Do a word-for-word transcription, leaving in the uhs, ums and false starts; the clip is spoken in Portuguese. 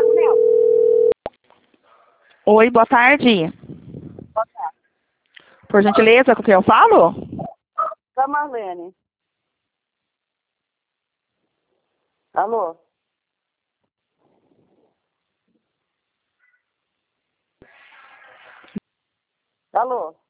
Oi, boa tarde. Boa tarde. Por gentileza, com quem eu falo? Da Marlene. Alô? Alô?